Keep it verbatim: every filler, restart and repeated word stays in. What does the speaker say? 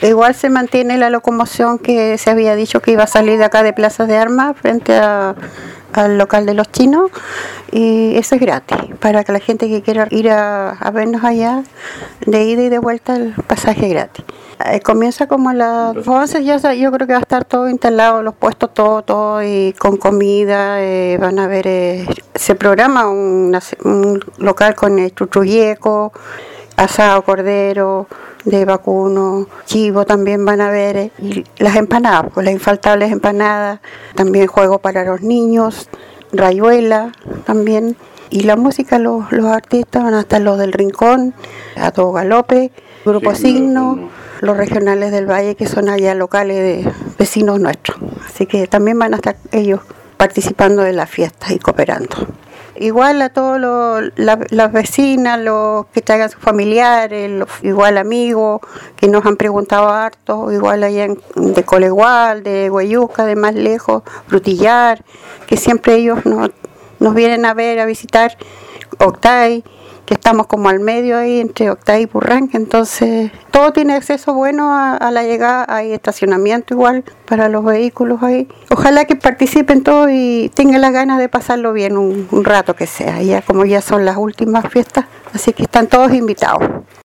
Igual se mantiene la locomoción que se había dicho que iba a salir de acá de Plaza de Armas frente a, al local de los chinos, y eso es gratis, para que la gente que quiera ir a, a vernos allá, de ida y de vuelta, el pasaje es gratis. Eh, comienza como a las once, ya yo creo que va a estar todo instalado, los puestos, todo, todo, y con comida, eh, van a ver, eh, se programa una, un local con el chuchuyeco, asado cordero, de vacuno, chivo también van a ver, eh, y las empanadas, pues las infaltables empanadas, también juego para los niños, rayuela también, y la música, los, los artistas van a estar los del Rincón, a todo galope, Grupo Signo, los regionales del Valle, que son allá locales de vecinos nuestros, así que también van a estar ellos participando de las fiestas y cooperando. Igual a todos los, la, las vecinas, los que traigan sus familiares, los, igual amigos que nos han preguntado harto, igual allá en, de Colegual, de Hueyuca, de más lejos, Frutillar, que siempre ellos nos, nos vienen a ver, a visitar Octay, que estamos como al medio ahí entre Octay y Purranque, entonces todo tiene acceso bueno a, a la llegada, hay estacionamiento igual para los vehículos ahí. Ojalá que participen todos y tengan las ganas de pasarlo bien un, un rato que sea, ya como ya son las últimas fiestas, así que están todos invitados.